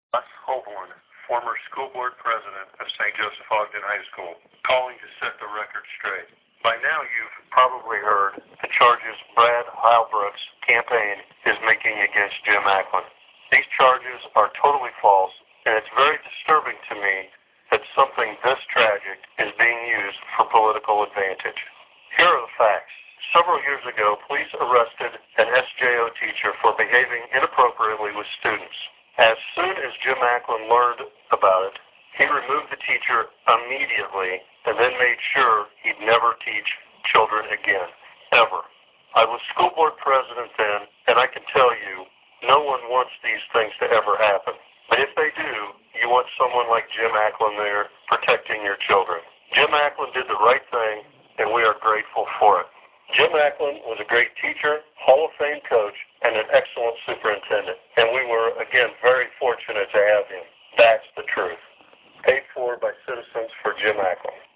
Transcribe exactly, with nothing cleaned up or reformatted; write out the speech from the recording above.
Russ Holborn, former school board president of Saint Joseph Ogden High School, calling to set the record straight. By now you've probably heard the charges Brad Heilbrook's campaign is making against Jim Ackland. These charges are totally false, and it's very disturbing to me that something this tragic is being used for political advantage. Here are the facts. Several years ago, police arrested an S J O teacher for behaving inappropriately with students. As soon as Jim Ackland learned about it, he removed the teacher immediately and then made sure he'd never teach children again, ever. I was school board president then, and I can tell you, no one wants these things to ever happen. But if they do, you want someone like Jim Ackland there protecting your children. Jim Ackland did the right thing, and we are grateful for it. Jim Ackland was a great teacher, Hall of Fame coach, and an excellent superintendent. And we were, again, very fortunate to have him. That's the truth. Paid for by citizens for Jim Ackland.